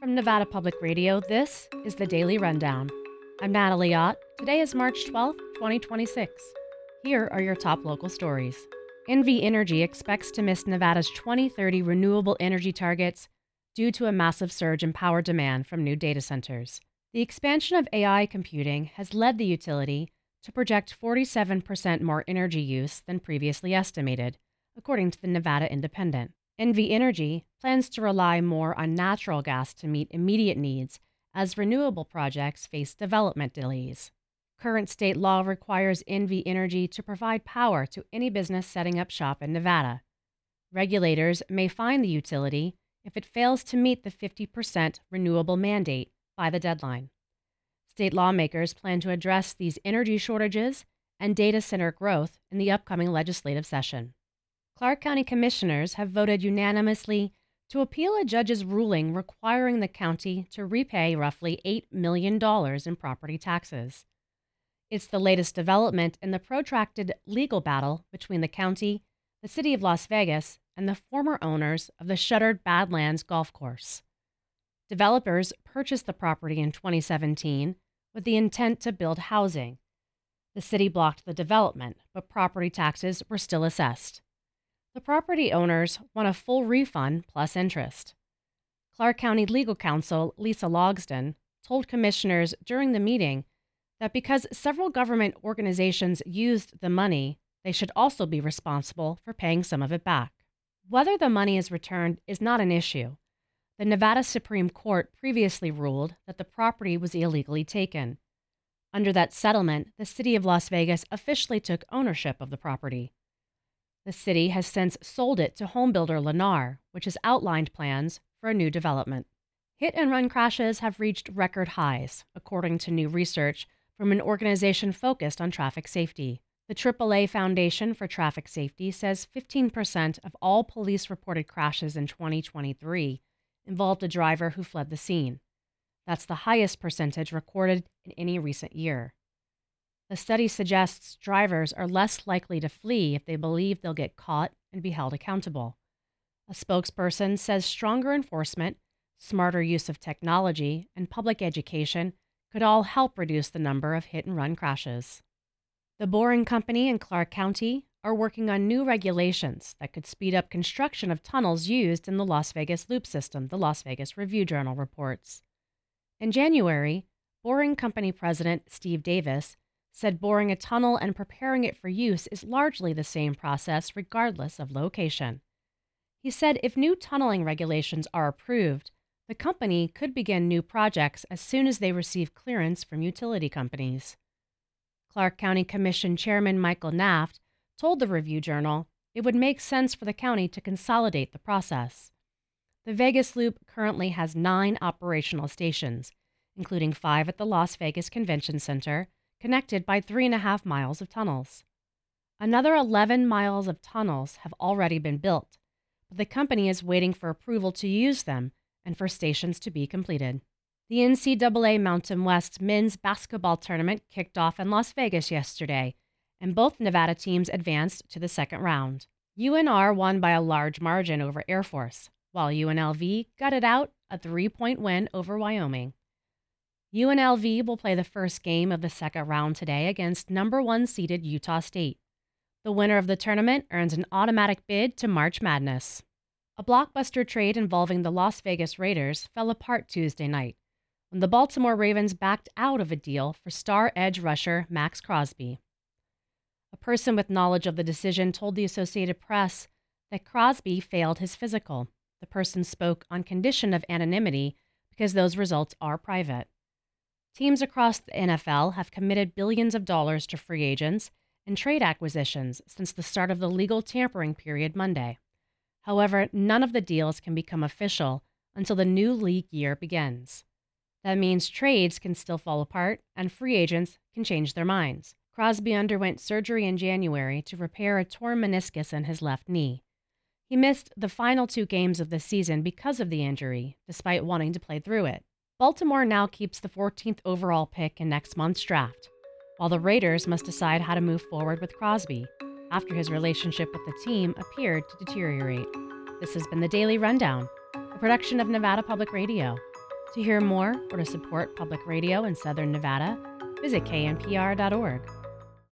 From Nevada Public Radio, this is the Daily Rundown. I'm Natalie Ott. Today is March 12th, 2026. Here are your top local stories. NV Energy expects to miss Nevada's 2030 renewable energy targets due to a massive surge in power demand from new data centers. The expansion of AI computing has led the utility to project 47% more energy use than previously estimated, according to the Nevada Independent. NV Energy plans to rely more on natural gas to meet immediate needs as renewable projects face development delays. Current state law requires NV Energy to provide power to any business setting up shop in Nevada. Regulators may fine the utility if it fails to meet the 50% renewable mandate by the deadline. State lawmakers plan to address these energy shortages and data center growth in the upcoming legislative session. Clark County commissioners have voted unanimously to appeal a judge's ruling requiring the county to repay roughly $8 million in property taxes. It's the latest development in the protracted legal battle between the county, the city of Las Vegas, and the former owners of the shuttered Badlands Golf Course. Developers purchased the property in 2017 with the intent to build housing. The city blocked the development, but property taxes were still assessed. The property owners want a full refund plus interest. Clark County legal counsel Lisa Logsdon told commissioners during the meeting that because several government organizations used the money, they should also be responsible for paying some of it back. Whether the money is returned is not an issue. The Nevada Supreme Court previously ruled that the property was illegally taken. Under that settlement, the city of Las Vegas officially took ownership of the property. The city has since sold it to homebuilder Lennar, which has outlined plans for a new development. Hit-and-run crashes have reached record highs, according to new research from an organization focused on traffic safety. The AAA Foundation for Traffic Safety says 15% of all police-reported crashes in 2023 involved a driver who fled the scene. That's the highest percentage recorded in any recent year. The study suggests drivers are less likely to flee if they believe they'll get caught and be held accountable. A spokesperson says stronger enforcement, smarter use of technology, and public education could all help reduce the number of hit-and-run crashes. The Boring Company in Clark County are working on new regulations that could speed up construction of tunnels used in the Las Vegas Loop system, the Las Vegas Review-Journal reports. In January, Boring Company President Steve Davis said boring a tunnel and preparing it for use is largely the same process regardless of location. He said if new tunneling regulations are approved, the company could begin new projects as soon as they receive clearance from utility companies. Clark County Commission Chairman Michael Naft told the Review-Journal it would make sense for the county to consolidate the process. The Vegas Loop currently has 9 operational stations, including 5 at the Las Vegas Convention Center, connected by 3.5 miles of tunnels. Another 11 miles of tunnels have already been built, but the company is waiting for approval to use them and for stations to be completed. The NCAA Mountain West men's basketball tournament kicked off in Las Vegas yesterday, and both Nevada teams advanced to the second round. UNR won by a large margin over Air Force, while UNLV gutted out a 3-point win over Wyoming. UNLV will play the first game of the second round today against number 1 seeded Utah State. The winner of the tournament earns an automatic bid to March Madness. A blockbuster trade involving the Las Vegas Raiders fell apart Tuesday night when the Baltimore Ravens backed out of a deal for star edge rusher Max Crosby. A person with knowledge of the decision told the Associated Press that Crosby failed his physical. The person spoke on condition of anonymity because those results are private. Teams across the NFL have committed billions of dollars to free agents and trade acquisitions since the start of the legal tampering period Monday. However, none of the deals can become official until the new league year begins. That means trades can still fall apart and free agents can change their minds. Crosby underwent surgery in January to repair a torn meniscus in his left knee. He missed the final 2 games of the season because of the injury, despite wanting to play through it. Baltimore now keeps the 14th overall pick in next month's draft, while the Raiders must decide how to move forward with Crosby after his relationship with the team appeared to deteriorate. This has been the Daily Rundown, a production of Nevada Public Radio. To hear more or to support public radio in Southern Nevada, visit knpr.org.